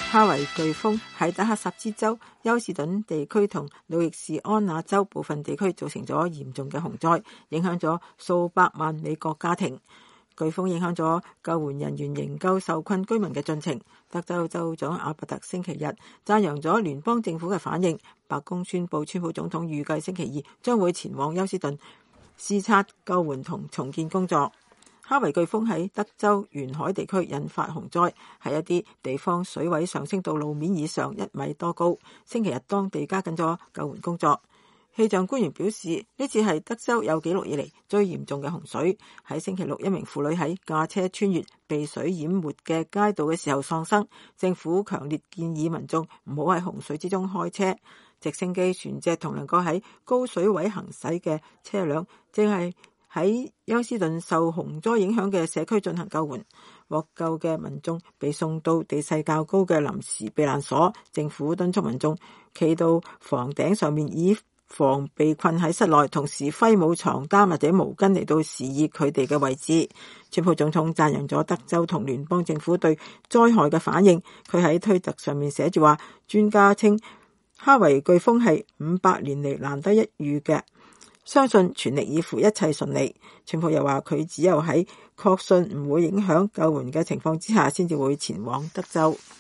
哈維颶風喺德克薩斯州、休士頓地區同路易士安那州部分地區造成咗嚴重嘅洪災，影響咗數百萬美國家庭。颶風影響咗救援人員營救受困居民嘅進程。德州州長阿伯特星期日讚揚咗聯邦政府嘅反應。白宮宣布，川普總統預計星期二將會前往休斯頓視察救援同重建工作。哈維颶風喺德州沿海地區引發洪災，喺一啲地方水位上升到路面以上1米多高。星期日當地加緊咗救援工作。氣象官員表示，呢次係德州有紀錄以嚟最嚴重嘅洪水。喺星期六，一名婦女喺駕車穿越被水淹沒嘅街道嘅時候喪生。政府強烈建議民眾唔好喺洪水之中開車。直升機、船隻同能夠喺高水位行駛嘅車輛正係喺休斯頓受洪災影響嘅社區進行救援。獲救嘅民眾被送到地勢較高嘅臨時避難所。政府敦促民眾企到房頂上面，以防被困喺室內，同時揮舞床單或者毛巾嚟到示意佢哋嘅位置。川普總統讚揚咗德州同聯邦政府對災害嘅反應。佢喺推特上面寫住話，專家稱哈維颶風係500年嚟難得一遇嘅，相信全力以赴一切順利。川普又話，佢只有喺確信唔會影響救援嘅情況之下先至會前往德州。